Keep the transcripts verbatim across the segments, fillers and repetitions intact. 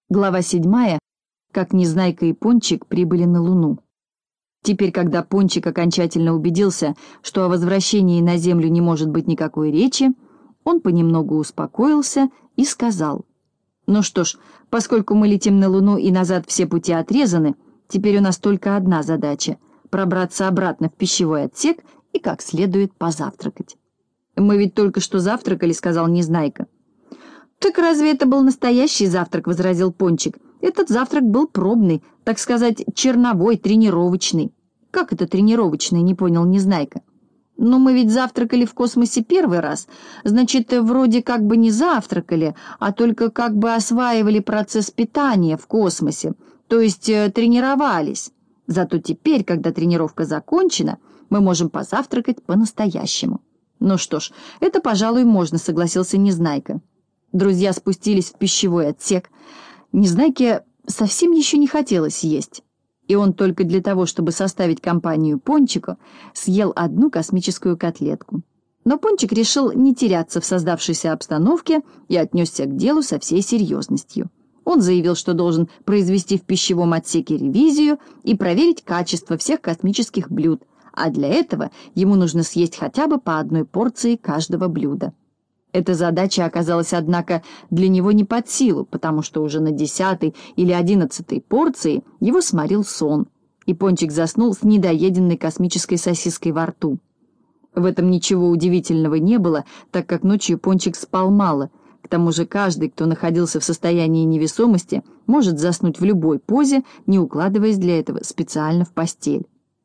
Глава седьмая. Как Незнайка и Пончик прибыли на Луну. Теперь, когда Пончик окончательно убедился, что о возвращении на Землю не может быть никакой речи, он понемногу успокоился и сказал: «Ну что ж, поскольку мы летим на Луну и назад все пути отрезаны, теперь у нас только одна задача — пробраться обратно в пищевой отсек и как следует позавтракать». «Мы ведь только что завтракали», — сказал Незнайка. «Так разве это был настоящий завтрак?» — возразил Пончик. «Этот завтрак был пробный, так сказать, черновой, тренировочный». «Как это тренировочный?» — не понял Незнайка. «Но мы ведь завтракали в космосе первый раз. Значит, вроде как бы не завтракали, а только как бы осваивали процесс питания в космосе, то есть э, тренировались. Зато теперь, когда тренировка закончена, мы можем позавтракать по-настоящему». «Ну что ж, это, пожалуй, можно», — согласился Незнайка. Друзья спустились в пищевой отсек. Незнайке совсем еще не хотелось есть, и он только для того, чтобы составить компанию Пончику, съел одну космическую котлетку. Но Пончик решил не теряться в создавшейся обстановке и отнесся к делу со всей серьезностью. Он заявил, что должен произвести в пищевом отсеке ревизию и проверить качество всех космических блюд, а для этого ему нужно съесть хотя бы по одной порции каждого блюда. Эта задача оказалась, однако, для него не под силу, потому что уже на десятой или одиннадцатой порции его сморил сон, и Пончик заснул с недоеденной космической сосиской во рту. В этом ничего удивительного не было, так как ночью Пончик спал мало. К тому же каждый, кто находился в состоянии невесомости, может заснуть в любой позе, не укладываясь для этого специально в постель.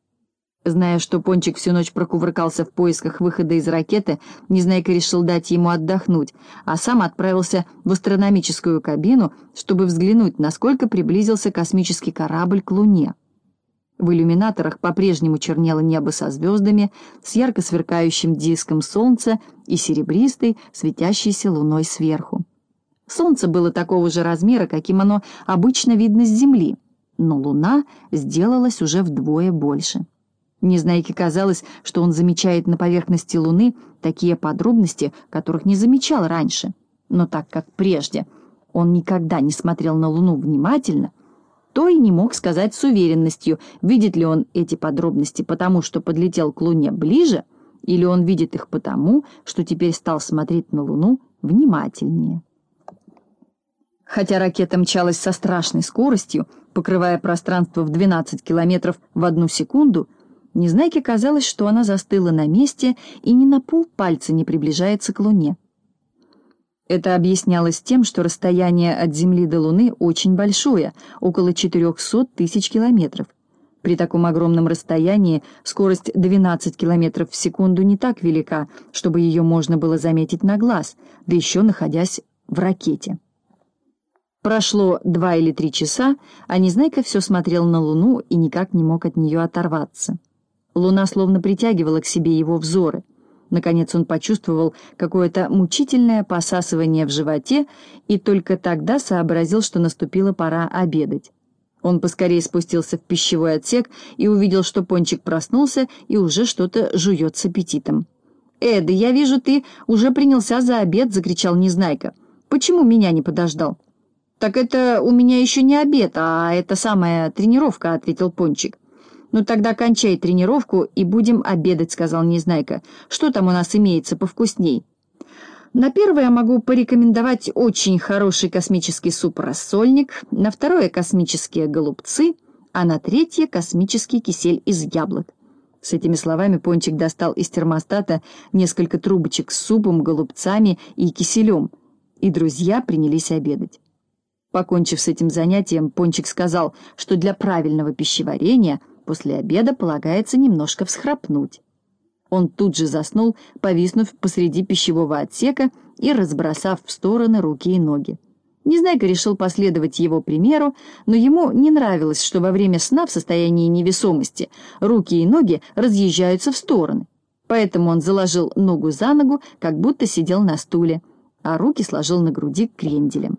Зная, что Пончик всю ночь прокувыркался в поисках выхода из ракеты, Незнайка решил дать ему отдохнуть, а сам отправился в астрономическую кабину, чтобы взглянуть, насколько приблизился космический корабль к Луне. В иллюминаторах по-прежнему чернело небо со звездами, с ярко сверкающим диском солнца и серебристой, светящейся луной сверху. Солнце было такого же размера, каким оно обычно видно с Земли, но Луна сделалась уже вдвое больше. Незнайке казалось, что он замечает на поверхности Луны такие подробности, которых не замечал раньше. Но так как прежде он никогда не смотрел на Луну внимательно, то и не мог сказать с уверенностью, видит ли он эти подробности потому, что подлетел к Луне ближе, или он видит их потому, что теперь стал смотреть на Луну внимательнее. Хотя ракета мчалась со страшной скоростью, покрывая пространство в двенадцать километров в одну секунду, Незнайке казалось, что она застыла на месте и ни на полпальца не приближается к Луне. Это объяснялось тем, что расстояние от Земли до Луны очень большое, около четырехсот тысяч километров. При таком огромном расстоянии скорость двенадцать километров в секунду не так велика, чтобы ее можно было заметить на глаз, да еще находясь в ракете. Прошло два или три часа, а Незнайка все смотрел на Луну и никак не мог от нее оторваться. Луна словно притягивала к себе его взоры. Наконец он почувствовал какое-то мучительное посасывание в животе и только тогда сообразил, что наступила пора обедать. Он поскорее спустился в пищевой отсек и увидел, что Пончик проснулся и уже что-то жует с аппетитом. «Эд, я вижу, ты уже принялся за обед!» — закричал Незнайка. «Почему меня не подождал?» «Так это у меня еще не обед, а это самая тренировка», — ответил Пончик. «Ну тогда кончай тренировку и будем обедать», — сказал Незнайка. «Что там у нас имеется повкусней?» «На первое могу порекомендовать очень хороший космический суп-рассольник, на второе — космические голубцы, а на третье — космический кисель из яблок». С этими словами Пончик достал из термостата несколько трубочек с супом, голубцами и киселем, и друзья принялись обедать. Покончив с этим занятием, Пончик сказал, что для правильного пищеварения после обеда полагается немножко всхрапнуть. Он тут же заснул, повиснув посреди пищевого отсека и разбросав в стороны руки и ноги. Незнайка решил последовать его примеру, но ему не нравилось, что во время сна в состоянии невесомости руки и ноги разъезжаются в стороны. Поэтому он заложил ногу за ногу, как будто сидел на стуле, а руки сложил на груди кренделем.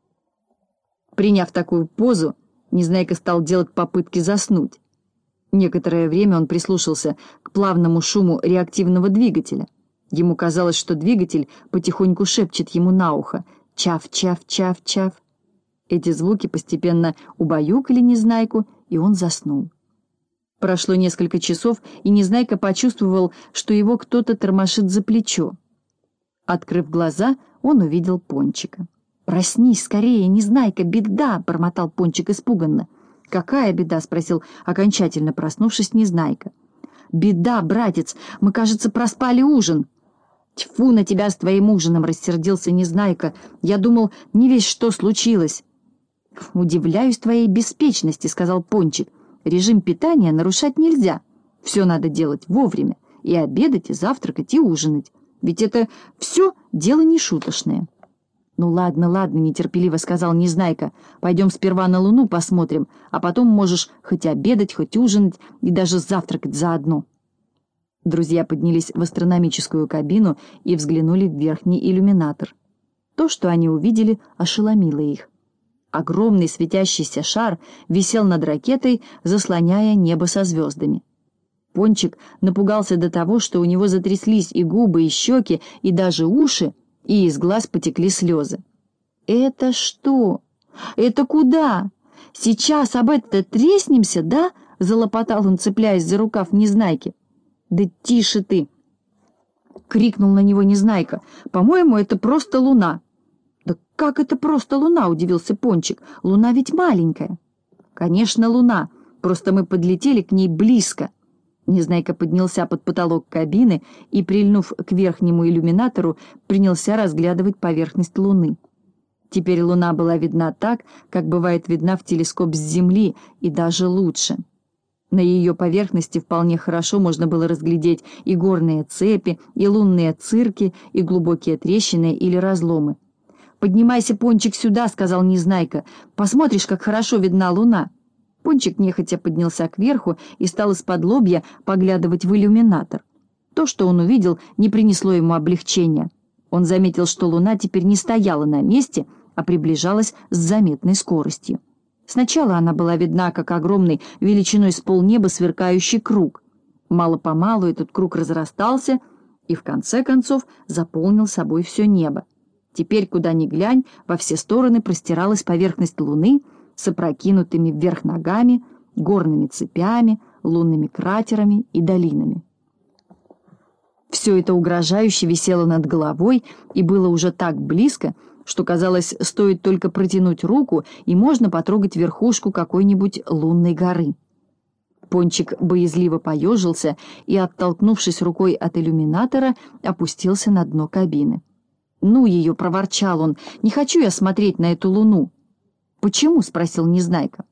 Приняв такую позу, Незнайка стал делать попытки заснуть. Некоторое время он прислушался к плавному шуму реактивного двигателя. Ему казалось, что двигатель потихоньку шепчет ему на ухо: «Чав, чав, чав, чав». Эти звуки постепенно убаюкали Незнайку, и он заснул. Прошло несколько часов, и Незнайка почувствовал, что его кто-то тормошит за плечо. Открыв глаза, он увидел Пончика. «Проснись скорее, Незнайка, беда!» — бормотал Пончик испуганно. «Какая беда?» — спросил, окончательно проснувшись, Незнайка. «Беда, братец! Мы, кажется, проспали ужин!» «Тьфу на тебя с твоим ужином!» — рассердился Незнайка. «Я думал, не весь что случилось!» «Удивляюсь твоей беспечности», — сказал Пончик. «Режим питания нарушать нельзя. Все надо делать вовремя. И обедать, и завтракать, и ужинать. Ведь это все дело не шуточное». «Ну ладно, ладно», — нетерпеливо сказал Незнайка. «Пойдем сперва на Луну посмотрим, а потом можешь хоть обедать, хоть ужинать, и даже завтракать заодно». Друзья поднялись в астрономическую кабину и взглянули в верхний иллюминатор. То, что они увидели, ошеломило их. Огромный светящийся шар висел над ракетой, заслоняя небо со звездами. Пончик напугался до того, что у него затряслись и губы, и щеки, и даже уши, и из глаз потекли слезы. «Это что? Это куда? Сейчас об это треснемся, да?» — залопотал он, цепляясь за рукав Незнайки. «Да тише ты!» — крикнул на него Незнайка. «По-моему, это просто Луна». «Да как это просто Луна?» — удивился Пончик. «Луна ведь маленькая». «Конечно, Луна. Просто мы подлетели к ней близко». Незнайка поднялся под потолок кабины и, прильнув к верхнему иллюминатору, принялся разглядывать поверхность Луны. Теперь Луна была видна так, как бывает видна в телескоп с Земли, и даже лучше. На ее поверхности вполне хорошо можно было разглядеть и горные цепи, и лунные цирки, и глубокие трещины или разломы. «Поднимайся, Пончик, сюда», — сказал Незнайка. «Посмотришь, как хорошо видна Луна». Пончик нехотя поднялся кверху и стал из-под лобья поглядывать в иллюминатор. То, что он увидел, не принесло ему облегчения. Он заметил, что Луна теперь не стояла на месте, а приближалась с заметной скоростью. Сначала она была видна, как огромный величиной с полнеба сверкающий круг. Мало-помалу этот круг разрастался и, в конце концов, заполнил собой все небо. Теперь, куда ни глянь, во все стороны простиралась поверхность Луны с опрокинутыми вверх ногами, горными цепями, лунными кратерами и долинами. Все это угрожающе висело над головой и было уже так близко, что, казалось, стоит только протянуть руку, и можно потрогать верхушку какой-нибудь лунной горы. Пончик боязливо поежился и, оттолкнувшись рукой от иллюминатора, опустился на дно кабины. «Ну ее!» — проворчал он. «Не хочу я смотреть на эту Луну». «Почему?» — спросил Незнайка.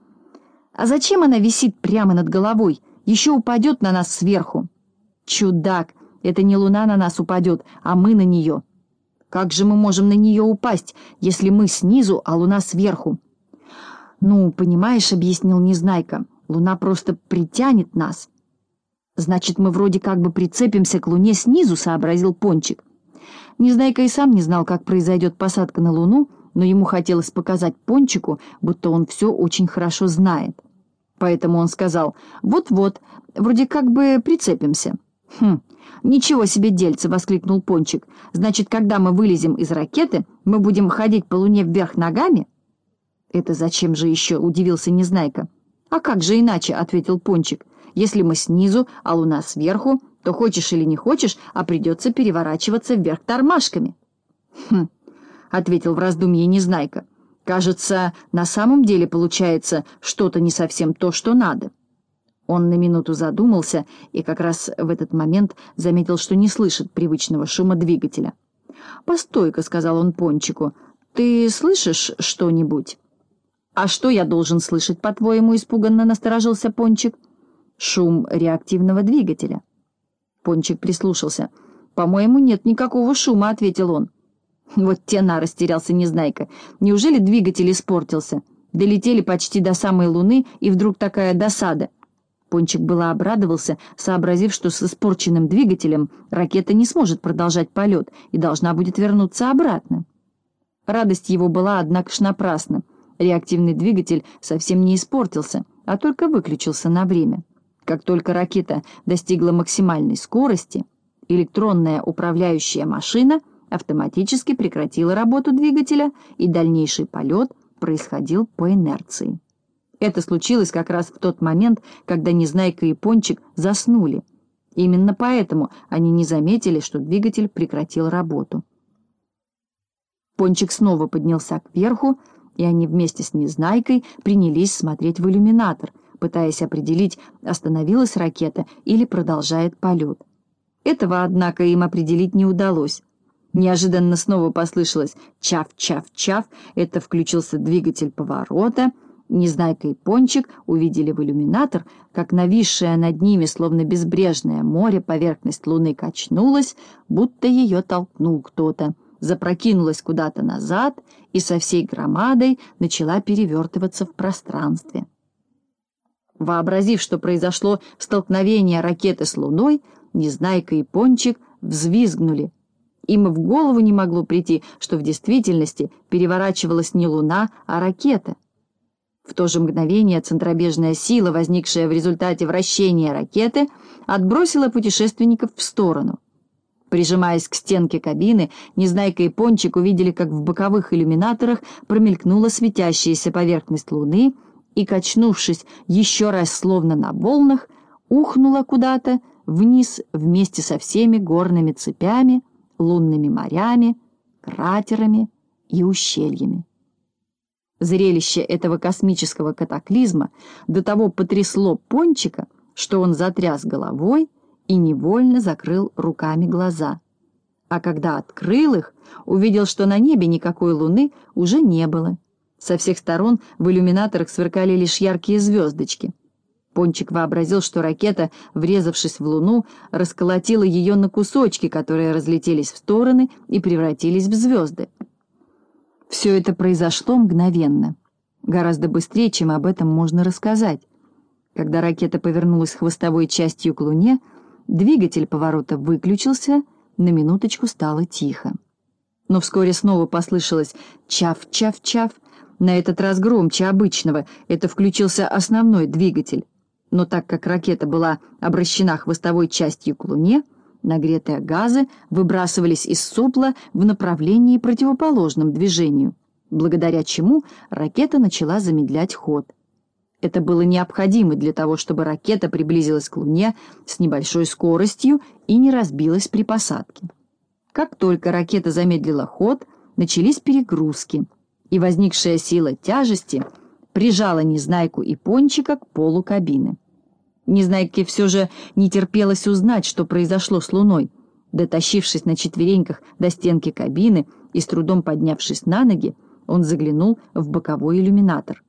«А зачем она висит прямо над головой? Еще упадет на нас сверху». «Чудак! Это не Луна на нас упадет, а мы на нее». «Как же мы можем на нее упасть, если мы снизу, а Луна сверху?» «Ну, понимаешь», — объяснил Незнайка, — «Луна просто притянет нас». «Значит, мы вроде как бы прицепимся к Луне снизу», — сообразил Пончик. Незнайка и сам не знал, как произойдет посадка на Луну, но ему хотелось показать Пончику, будто он все очень хорошо знает. Поэтому он сказал: «Вот-вот, вроде как бы прицепимся». «Хм, ничего себе дельце!» — воскликнул Пончик. «Значит, когда мы вылезем из ракеты, мы будем ходить по Луне вверх ногами?» «Это зачем же еще?» — удивился Незнайка. «А как же иначе?» — ответил Пончик. «Если мы снизу, а Луна сверху, то хочешь или не хочешь, а придется переворачиваться вверх тормашками». «Хм», — ответил в раздумье Незнайка. «Кажется, на самом деле получается что-то не совсем то, что надо». Он на минуту задумался и как раз в этот момент заметил, что не слышит привычного шума двигателя. «Постой-ка», — сказал он Пончику, — «ты слышишь что-нибудь?» «А что я должен слышать, по-твоему?» — испуганно насторожился Пончик. «Шум реактивного двигателя». Пончик прислушался. «По-моему, нет никакого шума», — ответил он. «Вот тена!» — растерялся Незнайка. «Неужели двигатель испортился? Долетели почти до самой Луны, и вдруг такая досада». Пончик было обрадовался, сообразив, что с испорченным двигателем ракета не сможет продолжать полет и должна будет вернуться обратно. Радость его была, однако ж, напрасна. Реактивный двигатель совсем не испортился, а только выключился на время. Как только ракета достигла максимальной скорости, электронная управляющая машина автоматически прекратила работу двигателя, и дальнейший полет происходил по инерции. Это случилось как раз в тот момент, когда Незнайка и Пончик заснули. Именно поэтому они не заметили, что двигатель прекратил работу. Пончик снова поднялся кверху, и они вместе с Незнайкой принялись смотреть в иллюминатор, пытаясь определить, остановилась ракета или продолжает полет. Этого, однако, им определить не удалось. Неожиданно снова послышалось «чав-чав-чав», это включился двигатель поворота. Незнайка и Пончик увидели в иллюминатор, как нависшая над ними, словно безбрежное море, поверхность Луны качнулась, будто ее толкнул кто-то, запрокинулась куда-то назад и со всей громадой начала перевертываться в пространстве. Вообразив, что произошло столкновение ракеты с Луной, Незнайка и Пончик взвизгнули. Им и в голову не могло прийти, что в действительности переворачивалась не Луна, а ракета. В то же мгновение центробежная сила, возникшая в результате вращения ракеты, отбросила путешественников в сторону. Прижимаясь к стенке кабины, Незнайка и Пончик увидели, как в боковых иллюминаторах промелькнула светящаяся поверхность Луны и, качнувшись еще раз словно на волнах, ухнула куда-то вниз вместе со всеми горными цепями, лунными морями, кратерами и ущельями. Зрелище этого космического катаклизма до того потрясло Пончика, что он затряс головой и невольно закрыл руками глаза. А когда открыл их, увидел, что на небе никакой луны уже не было. Со всех сторон в иллюминаторах сверкали лишь яркие звездочки. Пончик вообразил, что ракета, врезавшись в луну, расколотила ее на кусочки, которые разлетелись в стороны и превратились в звезды. Все это произошло мгновенно, гораздо быстрее, чем об этом можно рассказать. Когда ракета повернулась хвостовой частью к Луне, двигатель поворота выключился, на минуточку стало тихо. Но вскоре снова послышалось «чав-чав-чав», на этот раз громче обычного, это включился основной двигатель. Но так как ракета была обращена хвостовой частью к Луне, нагретые газы выбрасывались из сопла в направлении противоположном движению, благодаря чему ракета начала замедлять ход. Это было необходимо для того, чтобы ракета приблизилась к Луне с небольшой скоростью и не разбилась при посадке. Как только ракета замедлила ход, начались перегрузки, и возникшая сила тяжести прижала Незнайку и Пончика к полу кабины. Незнайке все же не терпелось узнать, что произошло с Луной. Дотащившись на четвереньках до стенки кабины и с трудом поднявшись на ноги, он заглянул в боковой иллюминатор.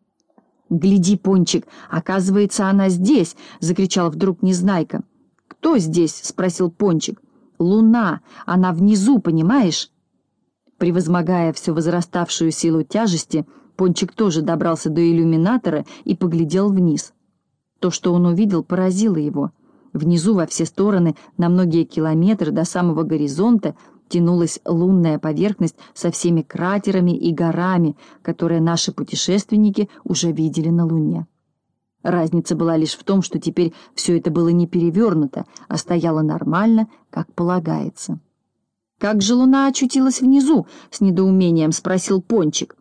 «Гляди, Пончик, оказывается, она здесь!» — закричал вдруг Незнайка. «Кто здесь?» — спросил Пончик. «Луна! Она внизу, понимаешь?» Превозмогая все возраставшую силу тяжести, Пончик тоже добрался до иллюминатора и поглядел вниз. То, что он увидел, поразило его. Внизу во все стороны, на многие километры до самого горизонта, тянулась лунная поверхность со всеми кратерами и горами, которые наши путешественники уже видели на Луне. Разница была лишь в том, что теперь все это было не перевернуто, а стояло нормально, как полагается. «Как же Луна очутилась внизу?» — с недоумением спросил Пончик.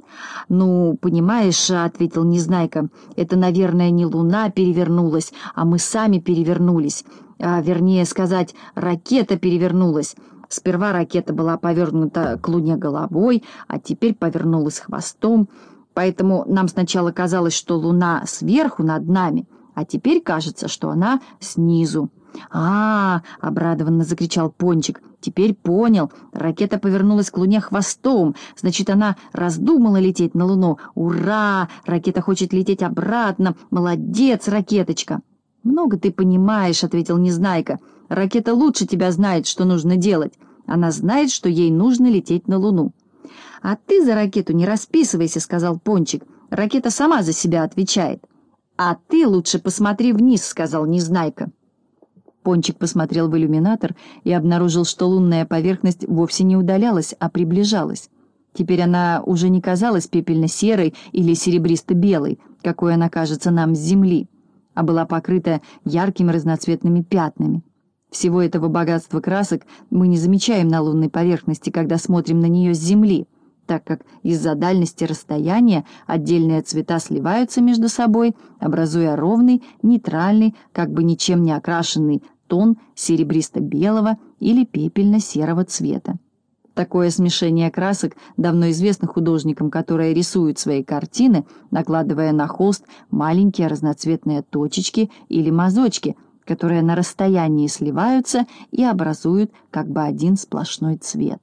«Ну, понимаешь, — ответил Незнайка, — это, наверное, не Луна перевернулась, а мы сами перевернулись. А, вернее сказать, ракета перевернулась. Сперва ракета была повернута к Луне головой, а теперь повернулась хвостом. Поэтому нам сначала казалось, что Луна сверху над нами, а теперь кажется, что она снизу». «А, — обрадованно закричал Пончик, — теперь понял. Ракета повернулась к Луне хвостом, значит, она раздумала лететь на Луну. Ура! Ракета хочет лететь обратно. Молодец, ракеточка!» «Много ты понимаешь, — ответил Незнайка. Ракета лучше тебя знает, что нужно делать. Она знает, что ей нужно лететь на Луну». «А ты за ракету не расписывайся, — сказал Пончик. Ракета сама за себя отвечает». «А ты лучше посмотри вниз, — сказал Незнайка». Пончик посмотрел в иллюминатор и обнаружил, что лунная поверхность вовсе не удалялась, а приближалась. Теперь она уже не казалась пепельно-серой или серебристо-белой, какой она кажется нам с Земли, а была покрыта яркими разноцветными пятнами. Всего этого богатства красок мы не замечаем на лунной поверхности, когда смотрим на нее с Земли. так как из-за дальности расстояния отдельные цвета сливаются между собой, образуя ровный, нейтральный, как бы ничем не окрашенный тон серебристо-белого или пепельно-серого цвета. Такое смешение красок давно известно художникам, которые рисуют свои картины, накладывая на холст маленькие разноцветные точечки или мазочки, которые на расстоянии сливаются и образуют как бы один сплошной цвет.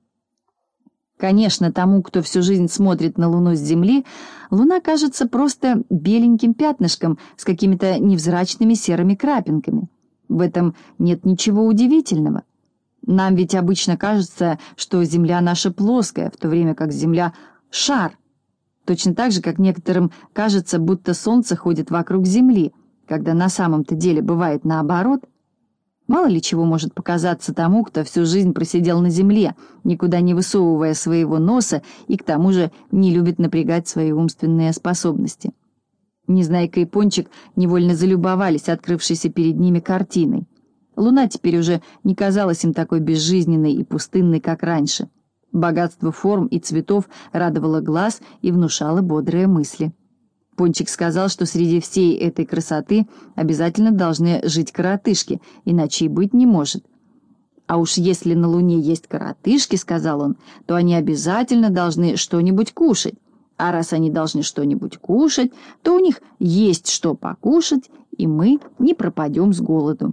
Конечно, тому, кто всю жизнь смотрит на Луну с Земли, Луна кажется просто беленьким пятнышком с какими-то невзрачными серыми крапинками. В этом нет ничего удивительного. Нам ведь обычно кажется, что Земля наша плоская, в то время как Земля — шар. Точно так же, как некоторым кажется, будто Солнце ходит вокруг Земли, когда на самом-то деле бывает наоборот. Мало ли чего может показаться тому, кто всю жизнь просидел на земле, никуда не высовывая своего носа и к тому же не любит напрягать свои умственные способности. Незнайка и Пончик невольно залюбовались открывшейся перед ними картиной. Луна теперь уже не казалась им такой безжизненной и пустынной, как раньше. Богатство форм и цветов радовало глаз и внушало бодрые мысли. Пончик сказал, что среди всей этой красоты обязательно должны жить коротышки, иначе и быть не может. «А уж если на Луне есть коротышки, — сказал он, — то они обязательно должны что-нибудь кушать. А раз они должны что-нибудь кушать, то у них есть что покушать, и мы не пропадем с голоду».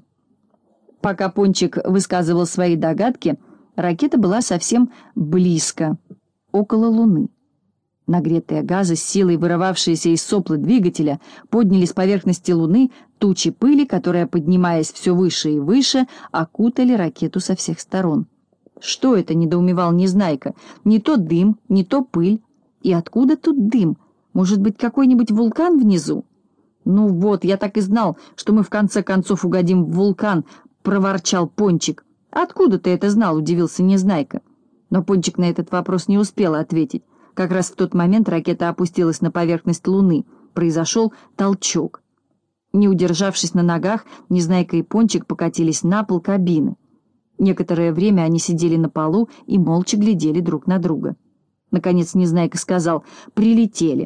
Пока Пончик высказывал свои догадки, ракета была совсем близко, около Луны. Нагретые газы, с силой вырывавшиеся из сопла двигателя, подняли с поверхности Луны тучи пыли, которые, поднимаясь все выше и выше, окутали ракету со всех сторон. «Что это?» — недоумевал Незнайка. «Не то дым, не то пыль. И откуда тут дым? Может быть, какой-нибудь вулкан внизу?» «Ну вот, я так и знал, что мы в конце концов угодим в вулкан», — проворчал Пончик. «Откуда ты это знал?» — удивился Незнайка. Но Пончик на этот вопрос не успел ответить. Как раз в тот момент ракета опустилась на поверхность Луны. Произошел толчок. Не удержавшись на ногах, Незнайка и Пончик покатились на пол кабины. Некоторое время они сидели на полу и молча глядели друг на друга. Наконец Незнайка сказал: «Прилетели».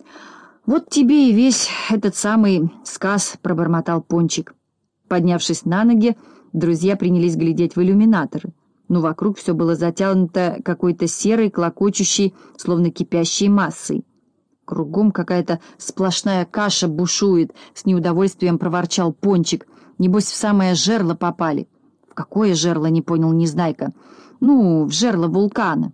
«Вот тебе и весь этот самый сказ», — пробормотал Пончик. Поднявшись на ноги, друзья принялись глядеть в иллюминаторы. Но вокруг все было затянуто какой-то серой, клокочущей, словно кипящей массой. «Кругом какая-то сплошная каша бушует», — с неудовольствием проворчал Пончик. «Небось, в самое жерло попали». «В какое жерло?» — не понял Незнайка. «Ну, в жерло вулкана».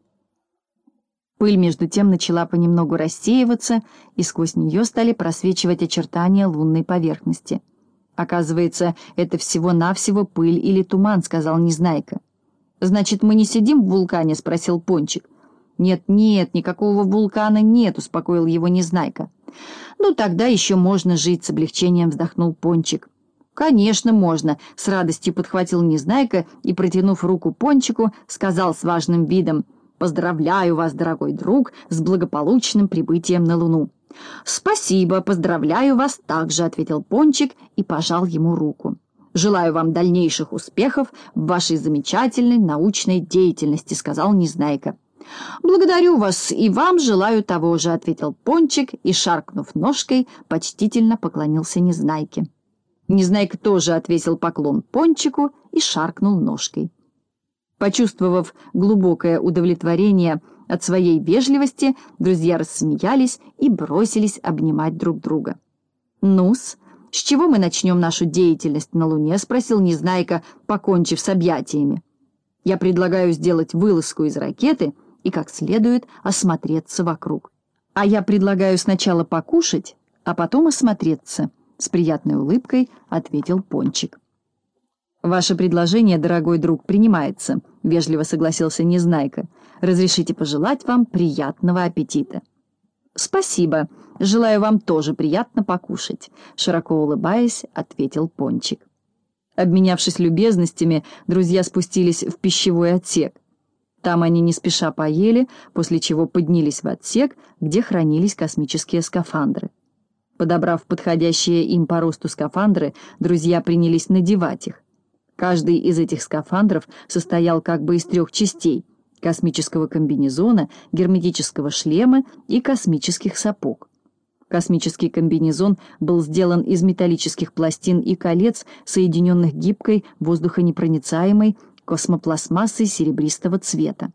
Пыль, между тем, начала понемногу рассеиваться, и сквозь нее стали просвечивать очертания лунной поверхности. «Оказывается, это всего-навсего пыль или туман», — сказал Незнайка. «Значит, мы не сидим в вулкане?» — спросил Пончик. «Нет-нет, никакого вулкана нет», — успокоил его Незнайка. «Ну, тогда еще можно жить», — с облегчением вздохнул Пончик. «Конечно, можно», — с радостью подхватил Незнайка и, протянув руку Пончику, сказал с важным видом: «Поздравляю вас, дорогой друг, с благополучным прибытием на Луну». «Спасибо, поздравляю вас также», — ответил Пончик и пожал ему руку. «Желаю вам дальнейших успехов в вашей замечательной научной деятельности», — сказал Незнайка. «Благодарю вас, и вам желаю того же», — ответил Пончик и, шаркнув ножкой, почтительно поклонился Незнайке. Незнайка тоже отвесил поклон Пончику и шаркнул ножкой. Почувствовав глубокое удовлетворение от своей вежливости, друзья рассмеялись и бросились обнимать друг друга. «Ну-с, с чего мы начнем нашу деятельность на Луне?» — спросил Незнайка, покончив с объятиями. «Я предлагаю сделать вылазку из ракеты и как следует осмотреться вокруг». «А я предлагаю сначала покушать, а потом осмотреться», — с приятной улыбкой ответил Пончик. «Ваше предложение, дорогой друг, принимается», — вежливо согласился Незнайка. «Разрешите пожелать вам приятного аппетита». «Спасибо. Желаю вам тоже приятно покушать», — широко улыбаясь, ответил Пончик. Обменявшись любезностями, друзья спустились в пищевой отсек. Там они не спеша поели, после чего поднялись в отсек, где хранились космические скафандры. Подобрав подходящие им по росту скафандры, друзья принялись надевать их. Каждый из этих скафандров состоял как бы из трех частей. космического комбинезона, герметического шлема и космических сапог. Космический комбинезон был сделан из металлических пластин и колец, соединенных гибкой, воздухонепроницаемой космопластмассой серебристого цвета.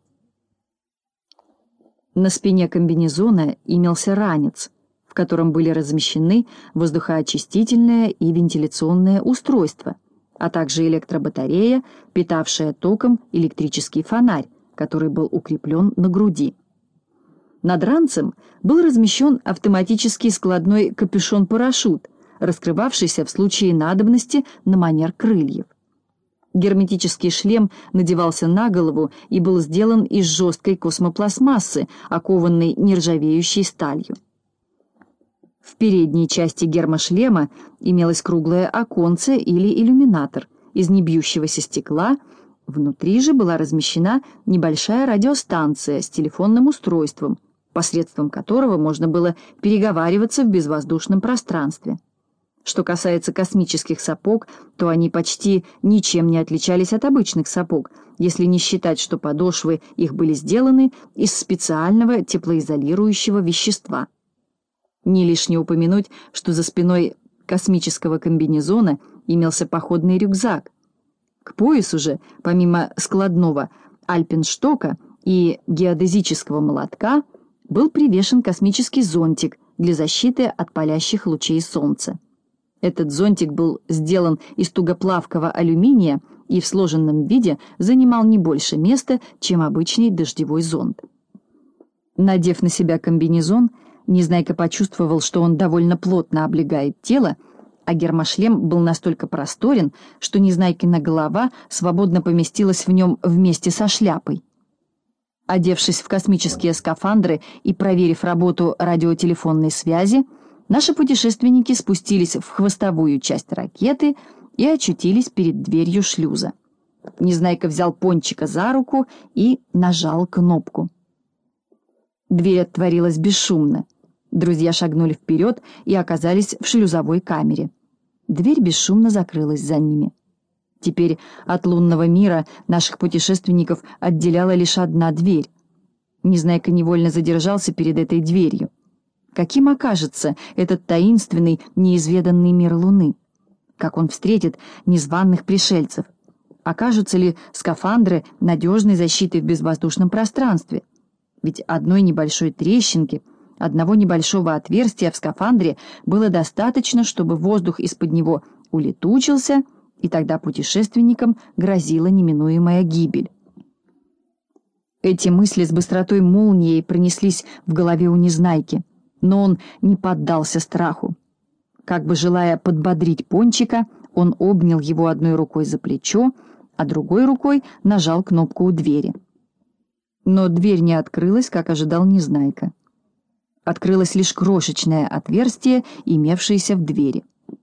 На спине комбинезона имелся ранец, в котором были размещены воздухоочистительное и вентиляционное устройство, а также электробатарея, питавшая током электрический фонарь, который был укреплен на груди. Над ранцем был размещен автоматический складной капюшон-парашют, раскрывавшийся в случае надобности на манер крыльев. Герметический шлем надевался на голову и был сделан из жесткой космопластмассы, окованной нержавеющей сталью. В передней части гермошлема имелось круглое оконце или иллюминатор из небьющегося стекла. Внутри же была размещена небольшая радиостанция с телефонным устройством, посредством которого можно было переговариваться в безвоздушном пространстве. Что касается космических сапог, то они почти ничем не отличались от обычных сапог, если не считать, что подошвы их были сделаны из специального теплоизолирующего вещества. Не лишне упомянуть, что за спиной космического комбинезона имелся походный рюкзак. К поясу же, помимо складного альпинштока и геодезического молотка, был привешен космический зонтик для защиты от палящих лучей солнца. Этот зонтик был сделан из тугоплавкого алюминия и в сложенном виде занимал не больше места, чем обычный дождевой зонт. Надев на себя комбинезон, Незнайка почувствовал, что он довольно плотно облегает тело, а гермошлем был настолько просторен, что Незнайкина голова свободно поместилась в нем вместе со шляпой. Одевшись в космические скафандры и проверив работу радиотелефонной связи, наши путешественники спустились в хвостовую часть ракеты и очутились перед дверью шлюза. Незнайка взял Пончика за руку и нажал кнопку. Дверь отворилась бесшумно. Друзья шагнули вперед и оказались в шлюзовой камере. Дверь бесшумно закрылась за ними. Теперь от лунного мира наших путешественников отделяла лишь одна дверь. Незнайка невольно задержался перед этой дверью. Каким окажется этот таинственный, неизведанный мир Луны? Как он встретит незваных пришельцев? Окажутся ли скафандры надежной защитой в безвоздушном пространстве? Ведь одной небольшой трещинки, одного небольшого отверстия в скафандре было достаточно, чтобы воздух из-под него улетучился, и тогда путешественникам грозила неминуемая гибель. Эти мысли с быстротой молнии пронеслись в голове у Незнайки, но он не поддался страху. Как бы желая подбодрить Пончика, он обнял его одной рукой за плечо, а другой рукой нажал кнопку у двери. Но дверь не открылась, как ожидал Незнайка. Открылось лишь крошечное отверстие, имевшееся в двери.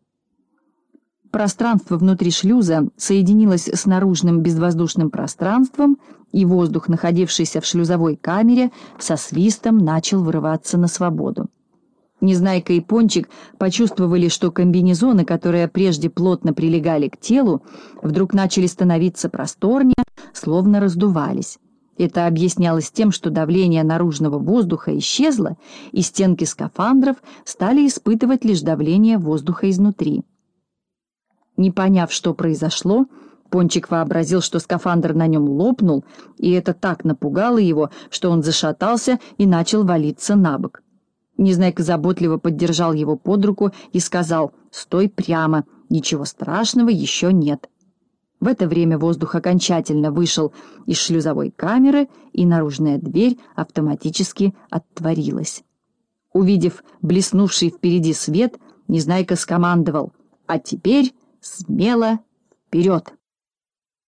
Пространство внутри шлюза соединилось с наружным безвоздушным пространством, и воздух, находившийся в шлюзовой камере, со свистом начал вырываться на свободу. Незнайка и Пончик почувствовали, что комбинезоны, которые прежде плотно прилегали к телу, вдруг начали становиться просторнее, словно раздувались. Это объяснялось тем, что давление наружного воздуха исчезло, и стенки скафандров стали испытывать лишь давление воздуха изнутри. Не поняв, что произошло, Пончик вообразил, что скафандр на нем лопнул, и это так напугало его, что он зашатался и начал валиться на бок. Незнайка заботливо поддержал его под руку и сказал: «Стой прямо, ничего страшного еще нет». В это время воздух окончательно вышел из шлюзовой камеры, и наружная дверь автоматически отворилась. Увидев блеснувший впереди свет, Незнайка скомандовал: «А теперь смело вперед!»